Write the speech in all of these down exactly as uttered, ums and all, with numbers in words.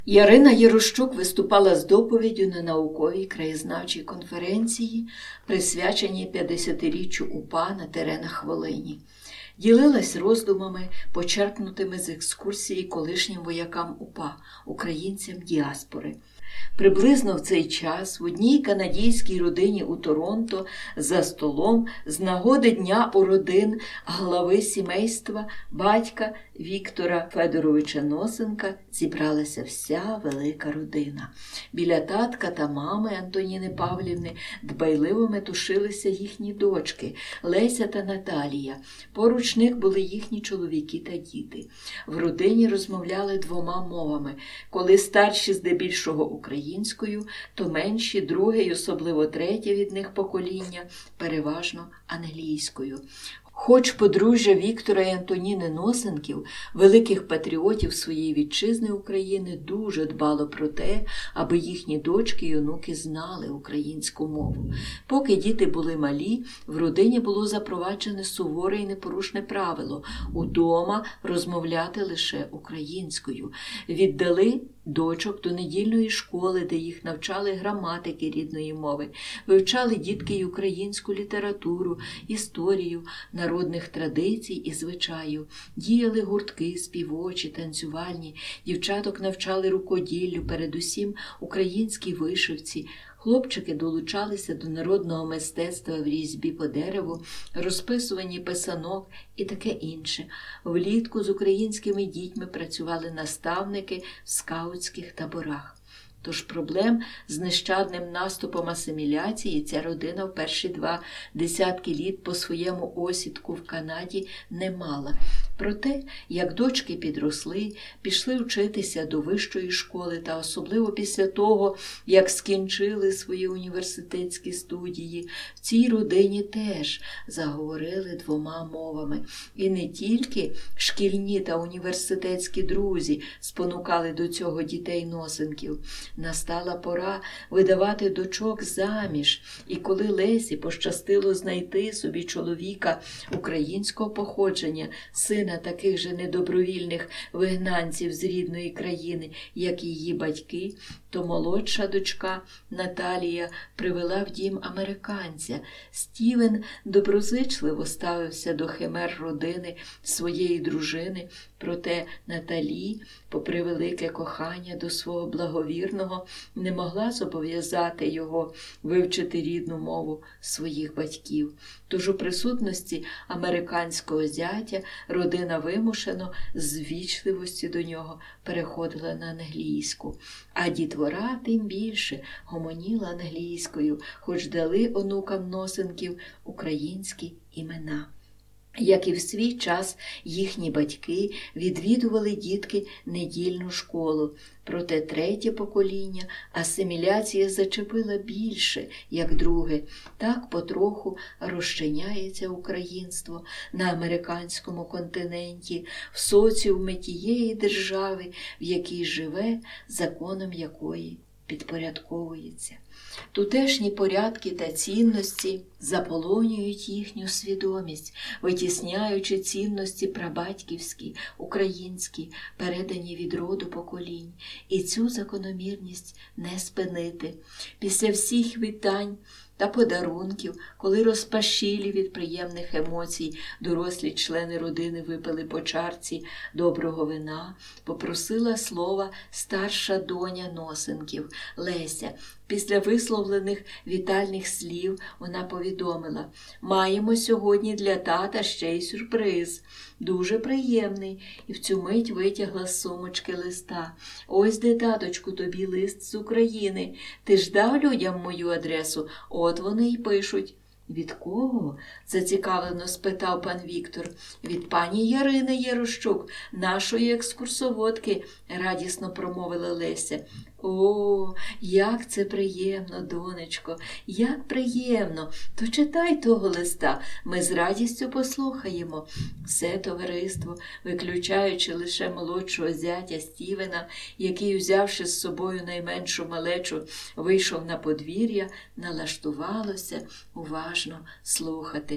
Ярина Єрощук виступала з доповіддю на науковій краєзнавчій конференції, присвяченій п'ятдесятиріччю УПА на теренах Волині. Ділилась роздумами, почерпнутими з екскурсії колишнім воякам УПА, українцям діаспори. Приблизно в цей час в одній канадійській родині у Торонто за столом з нагоди Дня уродин глави сімейства батька Віктора Федоровича Носенка зібралася вся велика родина. Біля татка та мами Антоніни Павлівни дбайливо метушилися їхні дочки Леся та Наталія. Поруч них були їхні чоловіки та діти. В родині розмовляли двома мовами. Коли старші здебільшого українською, то менші, друге й особливо третє від них покоління переважно англійською. Хоч подружжя Віктора і Антоніни Носенків, великих патріотів своєї вітчизни України, дуже дбало про те, аби їхні дочки й онуки знали українську мову. Поки діти були малі, в родині було запроваджене суворе і непорушне правило – удома розмовляти лише українською. Віддали дочок до недільної школи, де їх навчали граматики рідної мови, вивчали дітки й українську літературу, історію, народних традицій і звичаю. Діяли гуртки, співочі, танцювальні, дівчаток навчали рукоділлю, передусім українській вишивці. Хлопчики долучалися до народного мистецтва в різьбі по дереву, розписуванні писанок і таке інше. Влітку з українськими дітьми працювали наставники в скаутських таборах. Тож проблем з нещадним наступом асиміляції ця родина в перші два десятки літ по своєму осідку в Канаді не мала. Проте, як дочки підросли, пішли вчитися до вищої школи та особливо після того, як скінчили свої університетські студії, в цій родині теж заговорили двома мовами. І не тільки шкільні та університетські друзі спонукали до цього дітей Носенків. Настала пора видавати дочок заміж, і коли Лесі пощастило знайти собі чоловіка українського походження, сина таких же недобровільних вигнанців з рідної країни, як і її батьки, то молодша дочка Наталія привела в дім американця. Стівен доброзичливо ставився до химер родини своєї дружини, проте Наталі, попри велике кохання до свого благовірного, не могла зобов'язати його вивчити рідну мову своїх батьків. Тож у присутності американського зятя родина вимушено з ввічливості до нього переходила на англійську. А дітвора тим більше гомоніла англійською, хоч дали онукам Носенків українські імена. Як і в свій час їхні батьки відвідували дітки недільну школу. Проте третє покоління асиміляція зачепила більше, як друге. Так потроху розчиняється українство на американському континенті, в соціумі тієї держави, в якій живе, законом якої підпорядковується. Тутешні порядки та цінності заполонюють їхню свідомість, витісняючи цінності прабатьківські, українські, передані від роду поколінь. І цю закономірність не спинити. Після всіх вітань та подарунків, коли розпашілі від приємних емоцій дорослі члени родини випили по чарці доброго вина, попросила слова старша доня Носенків Леся. Після висловлених вітальних слів вона повідомила: «Маємо сьогодні для тата ще й сюрприз. Дуже приємний». І в цю мить витягла з сумочки листа. «Ось де, таточку, тобі лист з України. Ти ж дав людям мою адресу? От вони й пишуть». «Від кого?» – зацікавлено спитав пан Віктор. «Від пані Ярини Єрощук, нашої екскурсоводки», – радісно промовила Леся. «О, як це приємно, донечко, як приємно! То читай того листа, ми з радістю послухаємо». Все товариство, виключаючи лише молодшого зятя Стівена, який, взявши з собою найменшу малечу, вийшов на подвір'я, налаштувалося уважно слухати.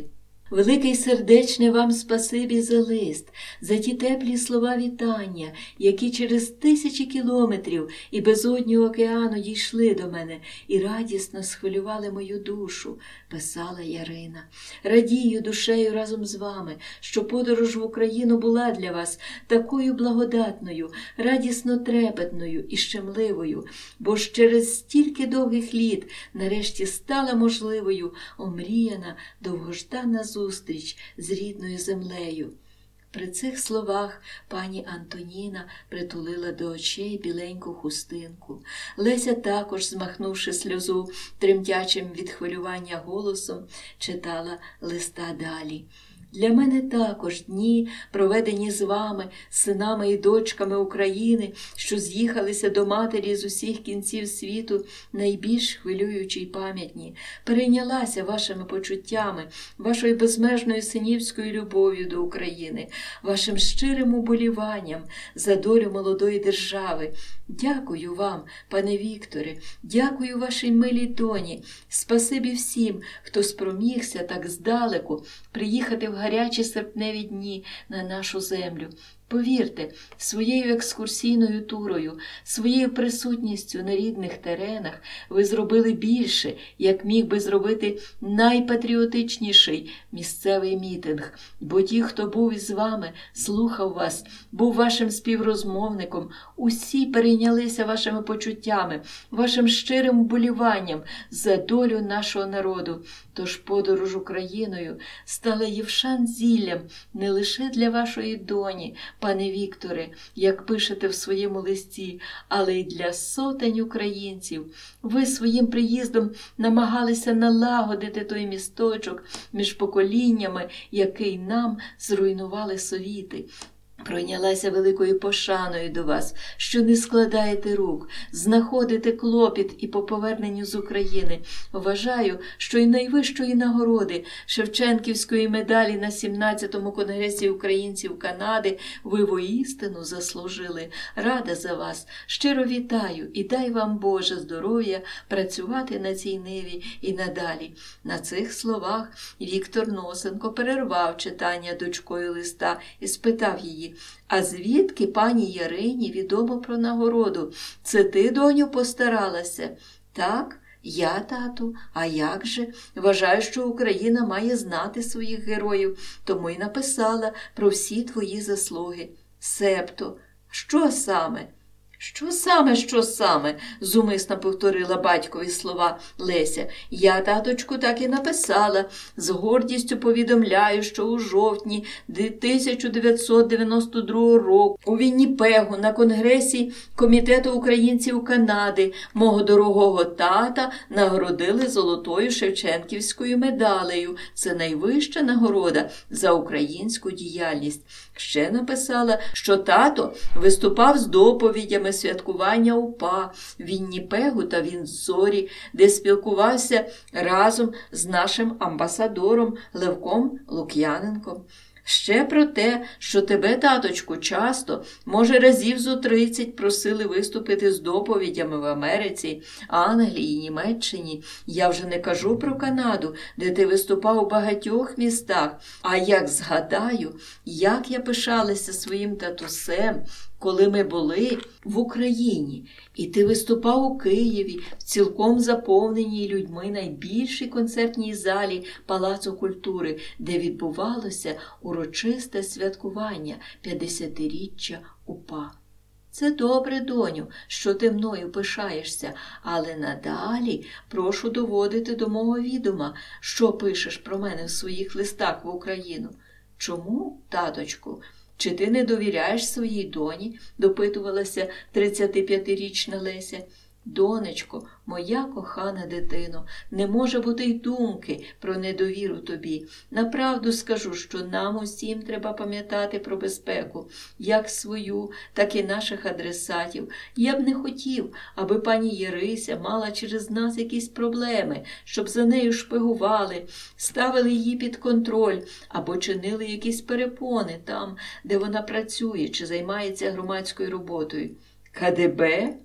Велике й сердечне вам спасибі за лист, за ті теплі слова вітання, які через тисячі кілометрів і безодню океану дійшли до мене і радісно схвилювали мою душу, писала Ярина. Радію душею разом з вами, що подорож в Україну була для вас такою благодатною, радісно трепетною і щемливою, бо ж через стільки довгих літ нарешті стала можливою омріяна, довгождана зустріч з рідною землею. При цих словах пані Антоніна притулила до очей біленьку хустинку. Леся також, змахнувши сльозу тремтячим від хвилювання голосом, читала листа далі. Для мене також дні, проведені з вами, синами і дочками України, що з'їхалися до матері з усіх кінців світу, найбільш хвилюючі й пам'ятні. Перейнялася вашими почуттями, вашою безмежною синівською любов'ю до України, вашим щирим уболіванням за долю молодої держави. Дякую вам, пане Вікторе, дякую вашій милій доні. Спасибі всім, хто спромігся так здалеку приїхати в гарячі серпневі дні на нашу землю. Повірте, своєю екскурсійною турою, своєю присутністю на рідних теренах ви зробили більше, як міг би зробити найпатріотичніший місцевий мітинг. Бо ті, хто був із вами, слухав вас, був вашим співрозмовником, усі перейнялися вашими почуттями, вашим щирим вболіванням за долю нашого народу. Тож подорож Україною стала євшан-зіллям не лише для вашої доні, пане Вікторе, як пишете в своєму листі, але й для сотень українців. Ви своїм приїздом намагалися налагодити той місточок між поколіннями, який нам зруйнували совіти. Пройнялася великою пошаною до вас, що не складаєте рук, знаходите клопіт і по поверненню з України. Вважаю, що й найвищої нагороди Шевченківської медалі на сімнадцятому конгресі українців Канади ви воістину заслужили. Рада за вас, щиро вітаю і дай вам Боже здоров'я працювати на цій ниві і надалі. На цих словах Віктор Носенко перервав читання дочкою листа і спитав її: «А звідки пані Ярині відомо про нагороду? Це ти, доню, постаралася?» «Так, я, тату, а як же? Вважаю, що Україна має знати своїх героїв, тому й написала про всі твої заслуги». «Себто, що саме?» «Що саме, що саме?» – зумисно повторила батькові слова Леся. «Я, таточку, так і написала. З гордістю повідомляю, що у жовтні тисяча дев'ятсот дев'яносто другого року у Вінніпегу на Конгресі Комітету українців Канади мого дорогого тата нагородили золотою Шевченківською медалею. Це найвища нагорода за українську діяльність». Ще написала, що тато виступав з доповідями святкування УПА в Вінніпегу та Віндзорі, де спілкувався разом з нашим амбасадором Левком Лук'яненком. Ще про те, що тебе, таточку, часто, може разів зо тридцять просили виступити з доповідями в Америці, Англії, Німеччині. Я вже не кажу про Канаду, де ти виступав у багатьох містах. А як згадаю, як я пишалася своїм татусем, коли ми були в Україні, і ти виступав у Києві в цілком заповненій людьми найбільшій концертній залі Палацу культури, де відбувалося урочисте святкування п'ятдесятиріччя УПА. Це добре, доню, що ти мною пишаєшся, але надалі прошу доводити до мого відома, що пишеш про мене в своїх листах в Україну. Чому, таточку? Чи ти не довіряєш своїй доні? Допитувалася тридцятип'ятирічна Леся. Донечко, моя кохана дитино, не може бути й думки про недовіру тобі. Направду скажу, що нам усім треба пам'ятати про безпеку, як свою, так і наших адресатів. Я б не хотів, аби пані Єрися мала через нас якісь проблеми, щоб за нею шпигували, ставили її під контроль або чинили якісь перепони там, де вона працює чи займається громадською роботою. КДБ?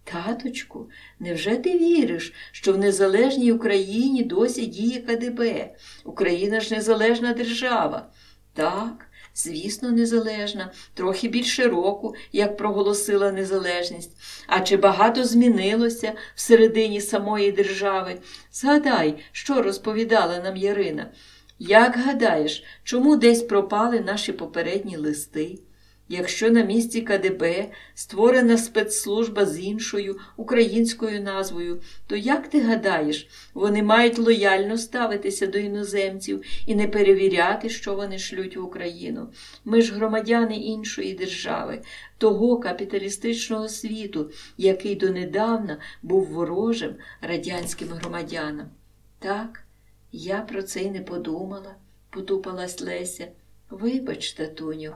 Таточку, невже ти віриш, що в незалежній Україні досі діє ка де бе? Україна ж незалежна держава. Так, звісно, незалежна, трохи більше року, як проголосила незалежність. А чи багато змінилося всередині самої держави? Згадай, що розповідала нам Ярина. Як гадаєш, чому десь пропали наші попередні листи? Якщо на місці ка де бе створена спецслужба з іншою українською назвою, то як ти гадаєш, вони мають лояльно ставитися до іноземців і не перевіряти, що вони шлють в Україну? Ми ж громадяни іншої держави, того капіталістичного світу, який донедавна був ворожим радянським громадянам. Так, я про це й не подумала, потупалась Леся. Вибач, татуню.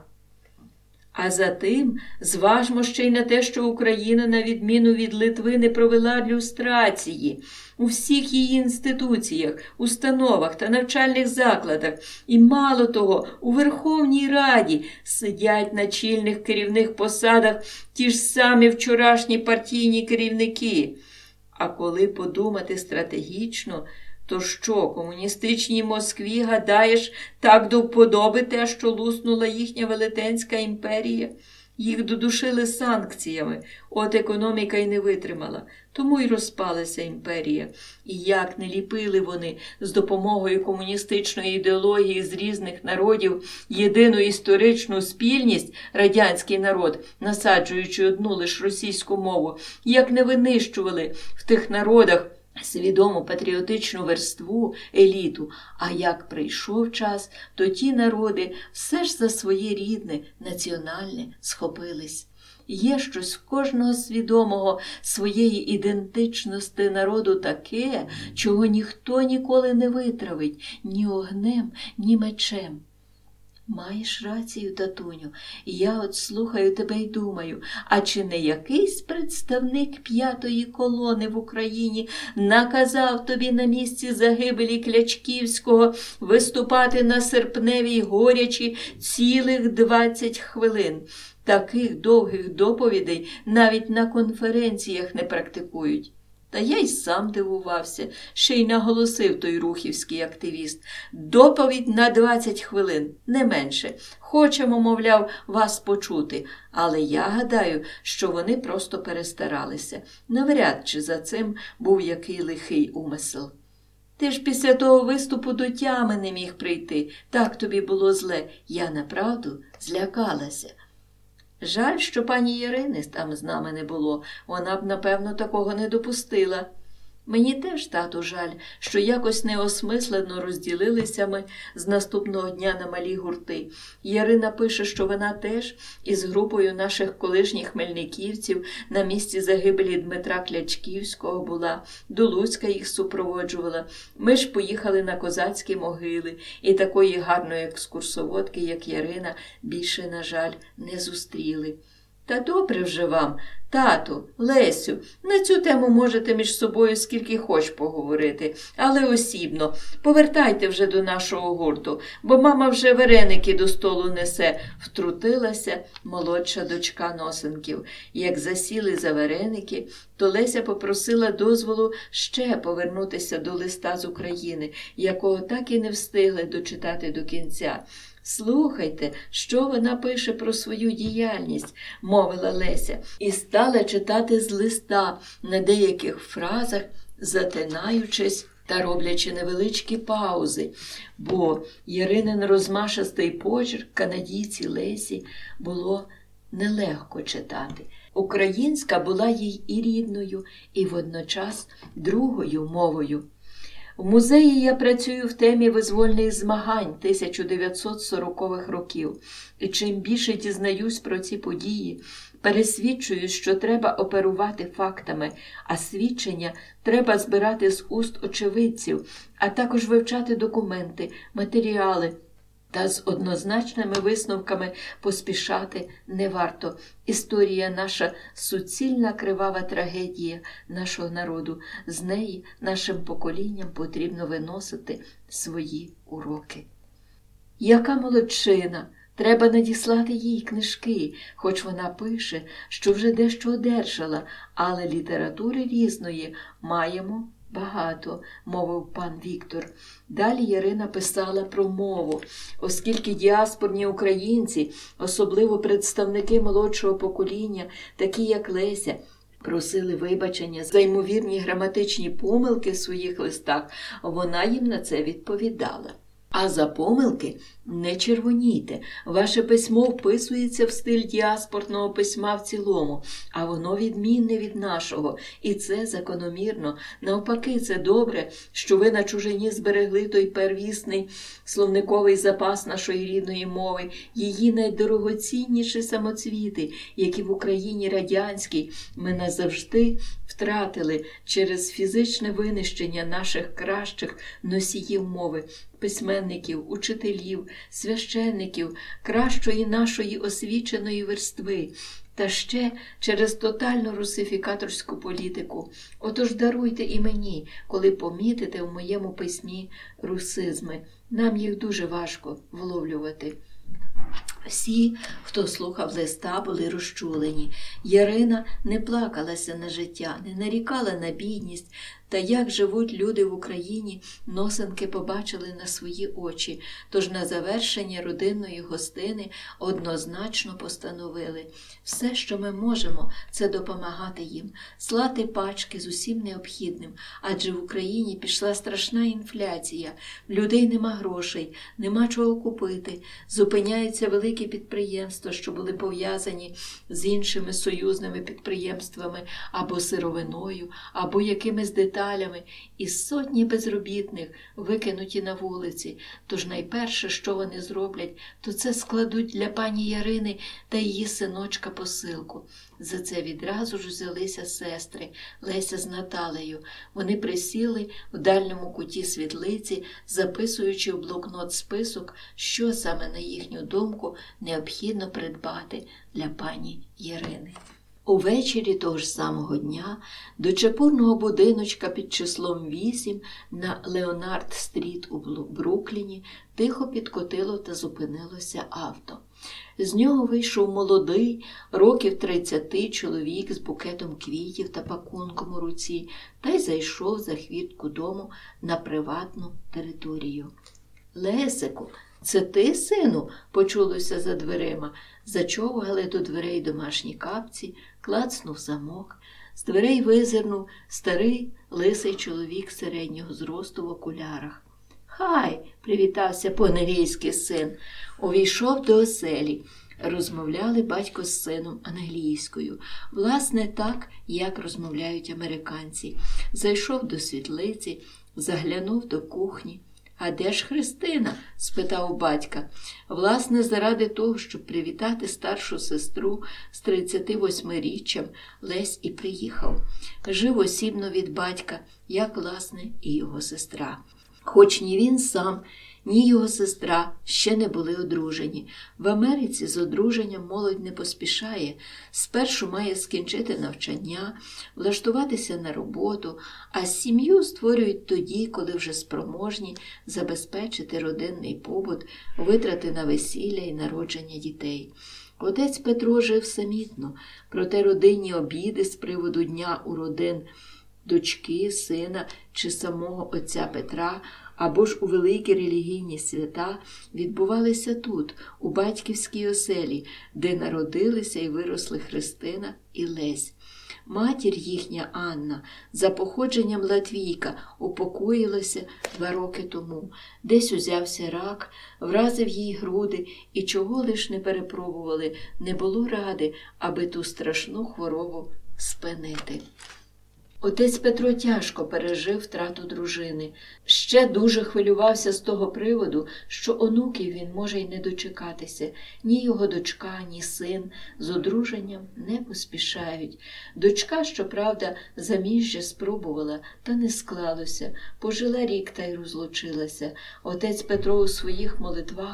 А затим зважмо ще й на те, що Україна, на відміну від Литви, не провела люстрації у всіх її інституціях, установах та навчальних закладах. І мало того, у Верховній Раді сидять на чільних керівних посадах ті ж самі вчорашні партійні керівники. А коли подумати стратегічно, то що, комуністичній Москві, гадаєш, так до вподоби те, що луснула їхня велетенська імперія? Їх додушили санкціями, от економіка й не витримала, тому й розпалася імперія. І як не ліпили вони з допомогою комуністичної ідеології з різних народів єдину історичну спільність, радянський народ, насаджуючи одну лиш російську мову, як не винищували в тих народах свідому патріотичну верству, еліту, а як прийшов час, то ті народи все ж за своє рідне, національне схопились. Є щось в кожного свідомого своєї ідентичності народу таке, чого ніхто ніколи не витравить ні огнем, ні мечем. Маєш рацію, татуню, я от слухаю тебе й думаю, а чи не якийсь представник п'ятої колони в Україні наказав тобі на місці загибелі Клячківського виступати на Серпневій Горячі цілих двадцять хвилин? Таких довгих доповідей навіть на конференціях не практикують. Та я й сам дивувався, ще й наголосив той рухівський активіст. Доповідь на двадцять хвилин, не менше. Хочемо, мовляв, вас почути. Але я гадаю, що вони просто перестаралися. Навряд чи за цим був який лихий умисел. Ти ж після того виступу до тями не міг прийти. Так тобі було зле. Я направду злякалася. Жаль, що пані Ярини там з нами не було. Вона б, напевно, такого не допустила. Мені теж, тату, жаль, що якось неосмислено розділилися ми з наступного дня на малі гурти. Ярина пише, що вона теж із групою наших колишніх хмельниківців на місці загибелі Дмитра Клячківського була, до Луцька їх супроводжувала. Ми ж поїхали на козацькі могили, і такої гарної екскурсоводки, як Ярина, більше, на жаль, не зустріли. Та добре вже вам, тату, Лесю, на цю тему можете між собою скільки хоч поговорити, але осібно. Повертайте вже до нашого гурту, бо мама вже вареники до столу несе, втрутилася молодша дочка Носенків. Як засіли за вареники, то Леся попросила дозволу ще повернутися до листа з України, якого так і не встигли дочитати до кінця. «Слухайте, що вона пише про свою діяльність», – мовила Леся, і стала читати з листа на деяких фразах, затинаючись та роблячи невеличкі паузи, бо Яринин розмашистий почерк канадійці Лесі було нелегко читати. Українська була їй і рідною, і водночас другою мовою. В музеї я працюю в темі визвольних змагань тисяча дев'ятсот сорокових років. І чим більше дізнаюсь про ці події, пересвідчуюсь, що треба оперувати фактами, а свідчення треба збирати з уст очевидців, а також вивчати документи, матеріали. Та з однозначними висновками поспішати не варто. Історія наша – суцільна кривава трагедія нашого народу. З неї нашим поколінням потрібно виносити свої уроки. Яка молодчина! Треба надіслати їй книжки, хоч вона пише, що вже дещо одержала, але літератури різної маємо багато, мовив пан Віктор. Далі Ярина писала про мову, оскільки діаспорні українці, особливо представники молодшого покоління, такі як Леся, просили вибачення за ймовірні граматичні помилки в своїх листах, вона їм на це відповідала. А за помилки не червоніте. Ваше письмо вписується в стиль діаспорного письма в цілому, а воно відмінне від нашого. І це закономірно. Навпаки, це добре, що ви на чужині зберегли той первісний словниковий запас нашої рідної мови, її найдорогоцінніші самоцвіти, які в Україні радянській ми назавжди втратили через фізичне винищення наших кращих носіїв мови, письменників, учителів, священників, кращої нашої освіченої верстви, та ще через тотальну русифікаторську політику. Отож даруйте і мені, коли помітите в моєму письмі русизми. Нам їх дуже важко вловлювати. Всі, хто слухав листа, були розчулені. Ярина не плакалася на життя, не нарікала на бідність. Та як живуть люди в Україні, носенки побачили на свої очі. Тож на завершення родинної гостини однозначно постановили: все, що ми можемо, це допомагати їм, слати пачки з усім необхідним. Адже в Україні пішла страшна інфляція, в людей нема грошей, нема чого купити, зупиняються великі підприємства, що були пов'язані з іншими союзними підприємствами або сировиною, або якимись деталями, і сотні безробітних викинуті на вулиці. Тож найперше, що вони зроблять, то це складуть для пані Ярини та її синочка посилку. За це відразу ж взялися сестри Леся з Наталею. Вони присіли в дальньому куті світлиці, записуючи в блокнот список, що саме, на їхню думку, необхідно придбати для пані Ярини. Увечері того ж самого дня до чепурного будиночка під числом вісім на Леонард-стріт у Брукліні тихо підкотило та зупинилося авто. З нього вийшов молодий, років тридцяти чоловік з букетом квітів та пакунком у руці та й зайшов за хвіртку дому на приватну територію. «Лесику, це ти, сину?» – почулося за дверима. Зачовгали до дверей домашні капці, клацнув замок. З дверей визирнув старий лисий чоловік середнього зросту в окулярах. «Хай!» – привітався по-англійськи син. Увійшов до оселі. Розмовляли батько з сином англійською. Власне, так, як розмовляють американці. Зайшов до світлиці, заглянув до кухні. «А де ж Христина?» – спитав батька. Власне, заради того, щоб привітати старшу сестру з тридцятивосьмиріччям, Лесь і приїхав. Жив осібно від батька, як, власне, і його сестра. Хоч ні він сам, ні його сестра ще не були одружені. В Америці з одруженням молодь не поспішає. Спершу має скінчити навчання, влаштуватися на роботу, а сім'ю створюють тоді, коли вже спроможні забезпечити родинний побут, витрати на весілля і народження дітей. Отець Петро жив самітно, проте родинні обіди з приводу дня уродин дочки, сина чи самого отця Петра, або ж у великі релігійні свята відбувалися тут, у батьківській оселі, де народилися і виросли Христина і Лесь. Матір їхня, Анна, за походженням латвійка, упокоїлася два роки тому. Десь узявся рак, вразив їй груди, і чого лиш не перепробували, не було ради, аби ту страшну хворобу спинити. Отець Петро тяжко пережив втрату дружини. Ще дуже хвилювався з того приводу, що онуків він може й не дочекатися. Ні його дочка, ні син з одруженням не поспішають. Дочка, щоправда, заміжжя спробувала, та не склалося. Пожила рік та й розлучилася. Отець Петро у своїх молитвах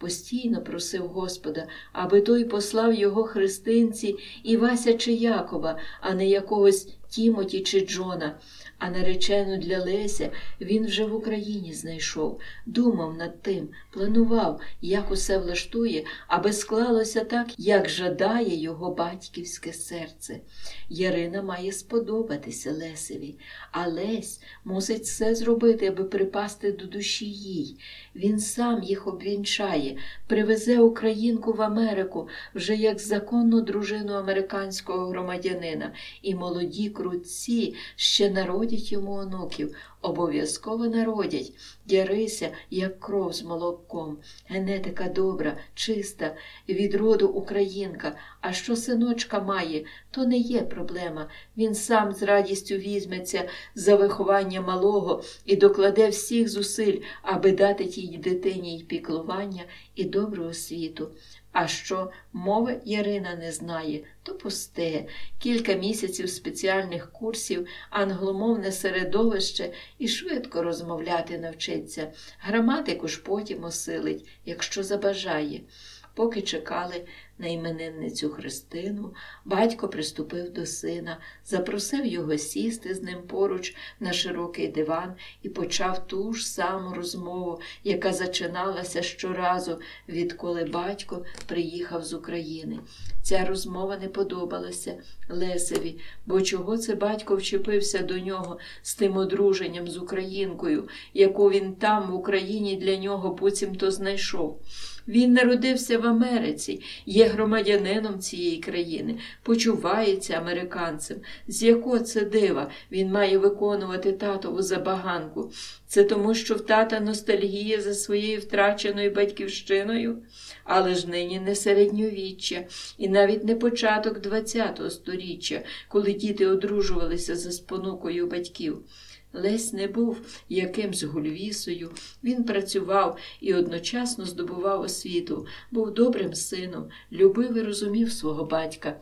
постійно просив Господа, аби той послав його христинці Івася чи Якова, а не якогось Тімоті чи Джона. А наречену для Леся він вже в Україні знайшов, думав над тим, планував, як усе влаштує, аби склалося так, як жадає його батьківське серце. Ярина має сподобатися Лесеві, а Лесь мусить все зробити, аби припасти до душі їй. Він сам їх обвінчає, привезе українку в Америку вже як законну дружину американського громадянина, і молоді крутці ще народять йому онуків, обов'язково народять. Ярися, як кров з молоком, генетика добра, чиста, від роду українка. А що синочка має, то не є проблема. Він сам з радістю візьметься за виховання малого і докладе всіх зусиль, аби дати тій дитині й піклування, і добру освіту. А що мови Ярина не знає, то пусте. Кілька місяців спеціальних курсів, англомовне середовище і швидко розмовляти навчиться. Граматику ж потім осилить, якщо забажає. Поки чекали на іменинницю Христину, батько приступив до сина, запросив його сісти з ним поруч на широкий диван і почав ту ж саму розмову, яка зачиналася щоразу, відколи батько приїхав з України. Ця розмова не подобалася Лесеві, бо чого це батько вчепився до нього з тим одруженням з українкою, яку він там в Україні для нього буцімто знайшов. Він народився в Америці, є громадянином цієї країни, почувається американцем. З якого це дива він має виконувати татову забаганку? Це тому, що в тата ностальгія за своєю втраченою батьківщиною? Але ж нині не середньовіччя і навіть не початок двадцятого сторіччя, коли діти одружувалися за спонукою батьків. Лесь не був якимсь гульвісою, він працював і одночасно здобував освіту, був добрим сином, любив і розумів свого батька.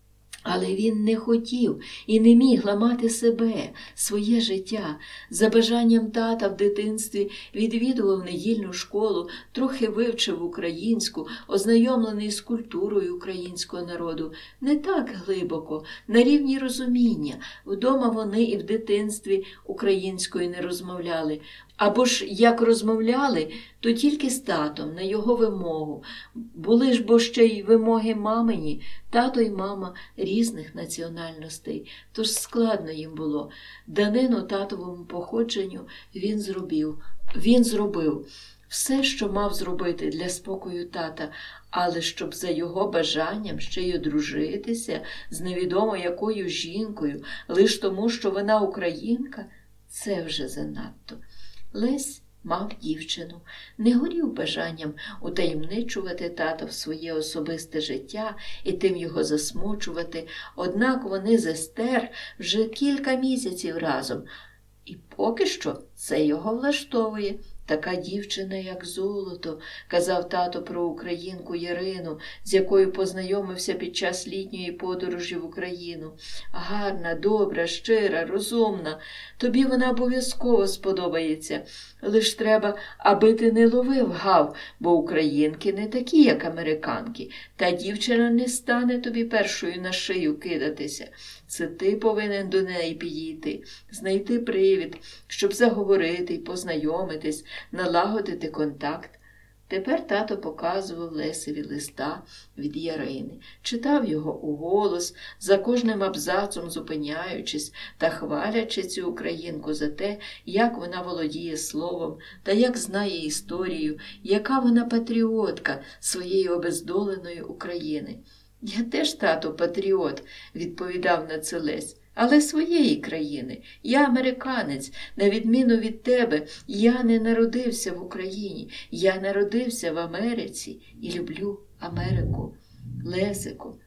Але він не хотів і не міг ламати себе, своє життя. За бажанням тата в дитинстві відвідував недільну школу, трохи вивчив українську, ознайомлений з культурою українського народу. Не так глибоко, на рівні розуміння. Вдома вони і в дитинстві українською не розмовляли. Або ж як розмовляли, то тільки з татом, на його вимогу. Були ж бо ще й вимоги мамині, тато й мама різних національностей, тож складно їм було. Данину татовому походженню він зробив. Він зробив все, що мав зробити для спокою тата, але щоб за його бажанням ще й одружитися з невідомо якою жінкою, лиш тому, що вона українка, це вже занадто. Лесь мав дівчину, не горів бажанням утаємничувати тата в своє особисте життя і тим його засмучувати, однак вони з Естер вже кілька місяців разом. І поки що це його влаштовує. Така дівчина, як золото, казав тато про українку Ярину, з якою познайомився під час літньої подорожі в Україну. Гарна, добра, щира, розумна. Тобі вона обов'язково сподобається. Лиш треба, аби ти не ловив гав, бо українки не такі, як американки. Та дівчина не стане тобі першою на шию кидатися. Це ти повинен до неї підійти, знайти привід, щоб заговорити й познайомитись, налагодити контакт. Тепер тато показував Лесеві листа від Ярини, читав його уголос, за кожним абзацом зупиняючись та хвалячи цю українку за те, як вона володіє словом та як знає історію, яка вона патріотка своєї обездоленої України. «Я теж, тато, патріот», – відповідав на це Лесь, «але своєї країни. Я американець. На відміну від тебе, я не народився в Україні. Я народився в Америці і люблю Америку». «Лесику,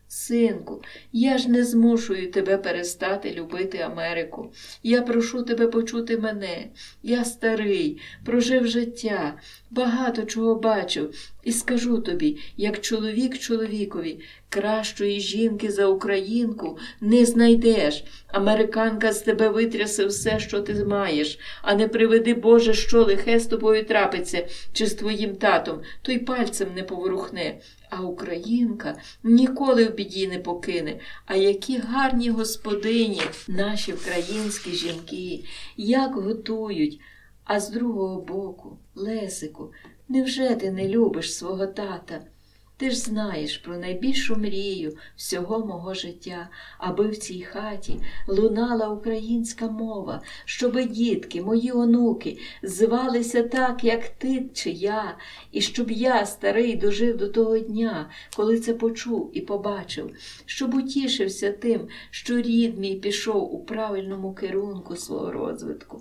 Синку, я ж не змушую тебе перестати любити Америку. Я прошу тебе почути мене. Я старий, прожив життя, багато чого бачив. І скажу тобі, як чоловік чоловікові, кращої жінки за українку не знайдеш. Американка з тебе витрясе все, що ти маєш, а не приведи Боже, що лихе з тобою трапиться, чи з твоїм татом, то й пальцем не поворухне. А українка ніколи в біді не покине. А які гарні господині наші українські жінки, як готують. А з другого боку, Лесику, невже ти не любиш свого тата? Ти ж знаєш про найбільшу мрію всього мого життя, аби в цій хаті лунала українська мова, щоби дітки, мої онуки, звалися так, як ти чи я, і щоб я, старий, дожив до того дня, коли це почув і побачив, щоб утішився тим, що рід мій пішов у правильному керунку свого розвитку.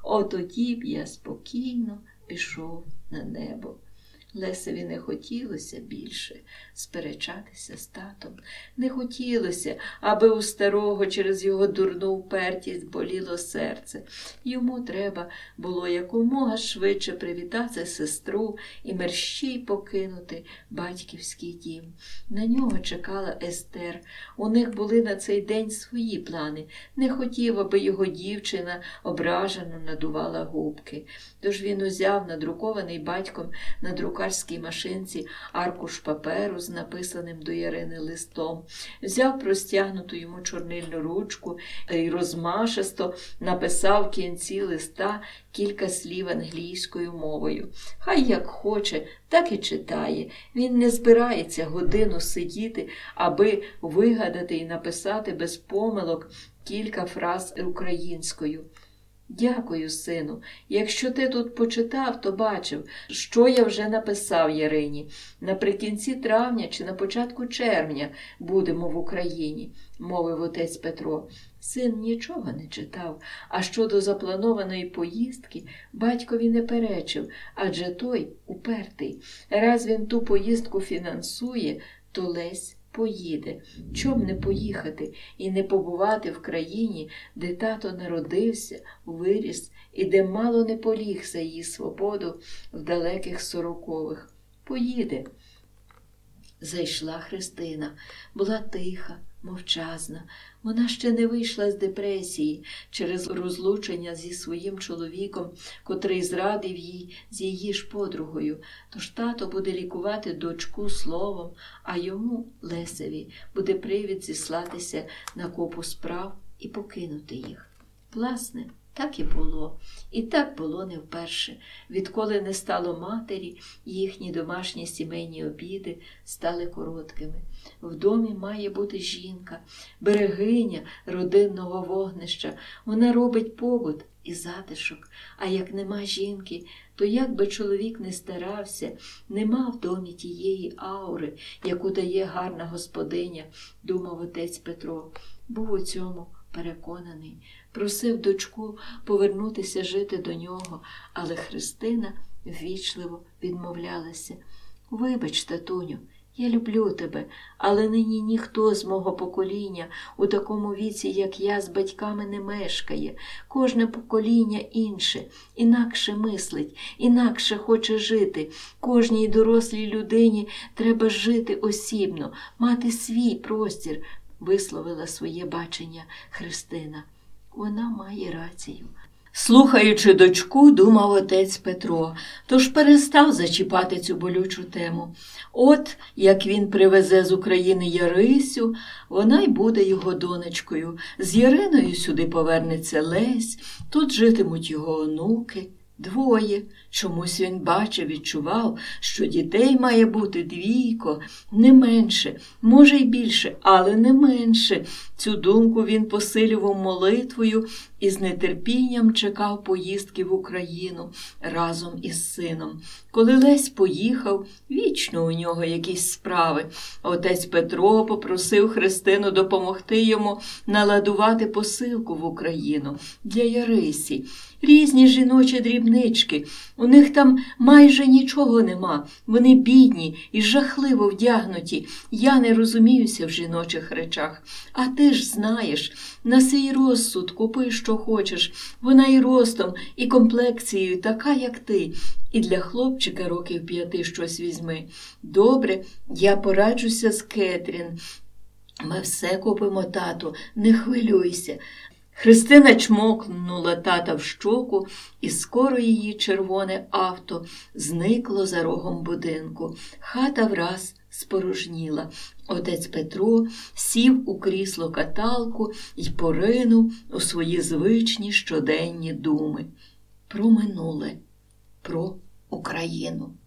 Отоді б я спокійно пішов на небо. Лесеві не хотілося більше сперечатися з татом. Не хотілося, аби у старого через його дурну впертість боліло серце. Йому треба було якомога швидше привітати сестру і мерщій покинути батьківський дім. На нього чекала Естер. У них були на цей день свої плани. Не хотів, аби його дівчина ображено надувала губки. Тож він узяв надрукований батьком на друкарській машинці аркуш паперу з написаним до Ярини листом, взяв простягнуту йому чорнильну ручку і розмашисто написав в кінці листа кілька слів англійською мовою. Хай як хоче, так і читає. Він не збирається годину сидіти, аби вигадати і написати без помилок кілька фраз українською. Дякую, сину. Якщо ти тут почитав, то бачив, що я вже написав Ярині. Наприкінці травня чи на початку червня будемо в Україні, мовив отець Петро. Син нічого не читав, а щодо запланованої поїздки батькові не перечив, адже той упертий. Раз він ту поїздку фінансує, то Лесь поїде. Чом не поїхати і не побувати в країні, де тато народився, виріс і де мало не поліг за її свободу в далеких сорокових? Поїде. Зайшла Христина. Була тиха, мовчазна. Вона ще не вийшла з депресії через розлучення зі своїм чоловіком, котрий зрадив їй з її ж подругою. Тож тато буде лікувати дочку словом, а йому, Лесеві, буде привід зіслатися на купу справ і покинути їх. Власне, так і було. І так було не вперше. Відколи не стало матері, їхні домашні сімейні обіди стали короткими. В домі має бути жінка, берегиня родинного вогнища. Вона робить побут і затишок. А як нема жінки, то як би чоловік не старався, нема в домі тієї аури, яку дає гарна господиня, думав отець Петро. Був у цьому переконаний. Просив дочку повернутися жити до нього, але Христина ввічливо відмовлялася. «Вибач, татуню, я люблю тебе, але нині ніхто з мого покоління у такому віці, як я, з батьками не мешкає. Кожне покоління інше, інакше мислить, інакше хоче жити. Кожній дорослій людині треба жити осібно, мати свій простір», висловила своє бачення Христина. Вона має рацію. Слухаючи дочку, думав отець Петро, тож перестав зачіпати цю болючу тему. От, як він привезе з України Ярисю, вона й буде його донечкою. З Яриною сюди повернеться Лесь, тут житимуть його онуки. Двоє. Чомусь він бачив, відчував, що дітей має бути двійко, не менше, може й більше, але не менше. Цю думку він посилював молитвою і з нетерпінням чекав поїздки в Україну разом із сином. Коли Лесь поїхав, вічно у нього якісь справи. Отець Петро попросив Христину допомогти йому наладувати посилку в Україну для Ярисі. Різні жіночі дрібнички. У них там майже нічого нема. Вони бідні і жахливо вдягнуті. Я не розуміюся в жіночих речах. А ти ж знаєш, на свій розсуд купи, що хочеш. Вона і ростом, і комплекцією така, як ти. І для хлопчика років п'яти щось візьми. Добре, я пораджуся з Кетрін. Ми все купимо, тату, не хвилюйся. Христина чмокнула тата в щоку, і скоро її червоне авто зникло за рогом будинку. Хата враз спорожніла. Отець Петро сів у крісло-каталку й поринув у свої звичні щоденні думи. Про минуле, про Україну.